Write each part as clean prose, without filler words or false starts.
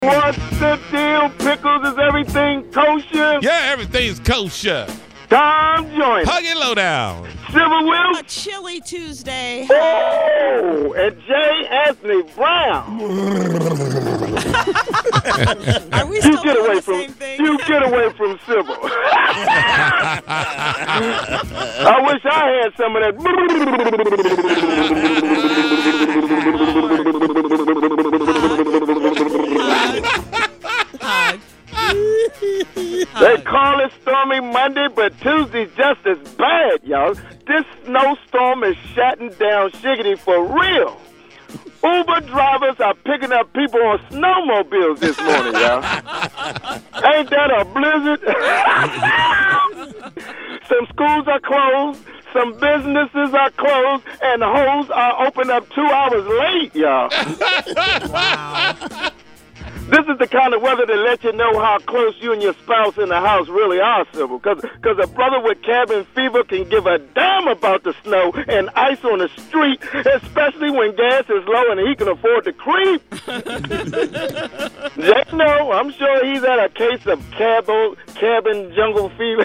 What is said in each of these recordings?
What's the deal, Pickles? Is everything kosher? Yeah, everything's kosher. Tom Joyner. Huggy Lowdown. Civil Will. A chilly Tuesday. Oh, and J. Anthony Brown. Are we still doing the from same thing? you get away from Civil. I wish I had some of that. They call it stormy Monday, but Tuesday's just as bad, y'all. This snowstorm is shutting down Shiggity for real. Uber drivers are picking up people on snowmobiles this morning, y'all. Ain't that a blizzard? Some schools are closed, some businesses are closed, and homes are open up 2 hours late, y'all. Wow. This is the kind of weather that lets you know how close you and your spouse in the house really are, Sybil. Because a brother with cabin fever can give a damn about the snow and ice on the street, especially when gas is low and he can afford to creep. Jay, no, I'm sure he's had a case of cabin jungle fever.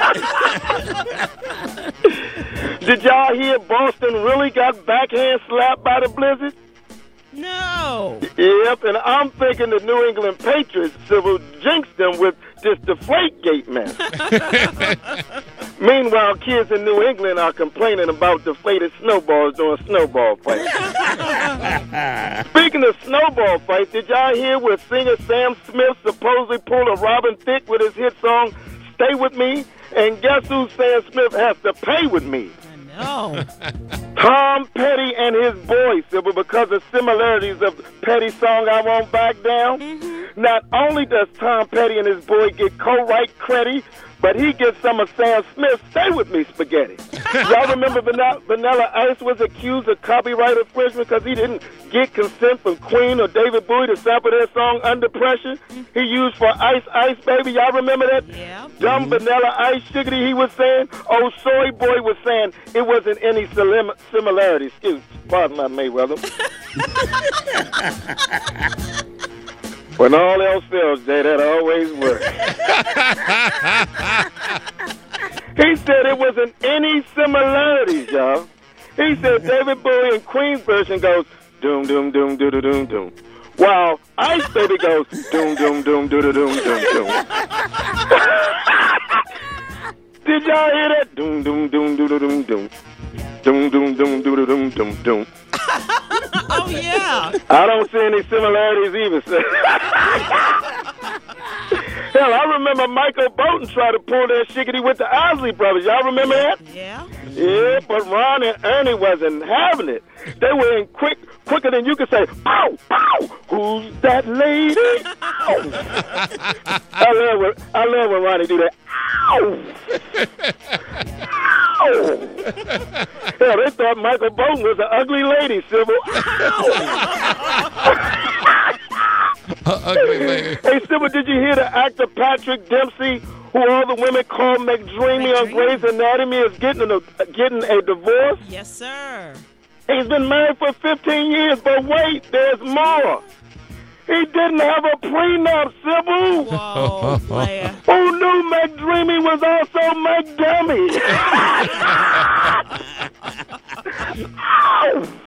Did y'all hear Boston really got backhand slapped by the blizzard? No. Yep, and I'm thinking the New England Patriots Civil jinxed them with this Deflategate mess. Meanwhile, kids in New England are complaining about deflated snowballs during snowball fights. Speaking of snowball fights, did y'all hear where singer Sam Smith supposedly pulled a Robin Thicke with his hit song, Stay With Me? And guess who Sam Smith has to pay with me? No. Tom Petty and his boy, Sybil, because of similarities of Petty's song I Won't Back Down. Mm-hmm. Not only does Tom Petty and his boy get co-write credit, but he gets some of Sam Smith's Stay With Me spaghetti. Y'all remember Vanilla Ice was accused of copyright infringement because he didn't get consent from Queen or David Bowie to sample their song Under Pressure? He used for Ice Ice Baby. Y'all remember that? Yeah. Dumb Vanilla Ice Sugarty he was saying. Oh, Soy Boy was saying it wasn't any similarity. Pardon my Mayweather. When all else fails, Jay, that always works. He said it wasn't any similarities, y'all. He said David Bowie and Queen's version goes doom doom doom doo doo doom doom, while Ice Baby goes doom doom doom doo doo doom doom doom. Did y'all hear that? Doom doom doom doo doo doom doom, doom doom doom doo doo doom doom doom. Oh, yeah. I don't see any similarities either, sir. Hell, I remember Michael Bolton tried to pull that shiggity with the Isley Brothers. Y'all remember that? Yeah. Yeah, but Ron and Ernie wasn't having it. They were in quicker than you could say, pow, pow, who's that lady? Ow. I love when Ronnie do that. Ow. Ow. Hell, they thought Michael Bolton was an ugly lady, Sybil. Ugly lady. Hey, Sybil, did you hear the actor Patrick Dempsey, who all the women call McDreamy on Grey's Anatomy, is getting a divorce? Yes, sir. He's been married for 15 years, but wait, there's more. He didn't have a prenup, Sybil. Whoa, player. Who knew McDreamy was also McDummy? Ow!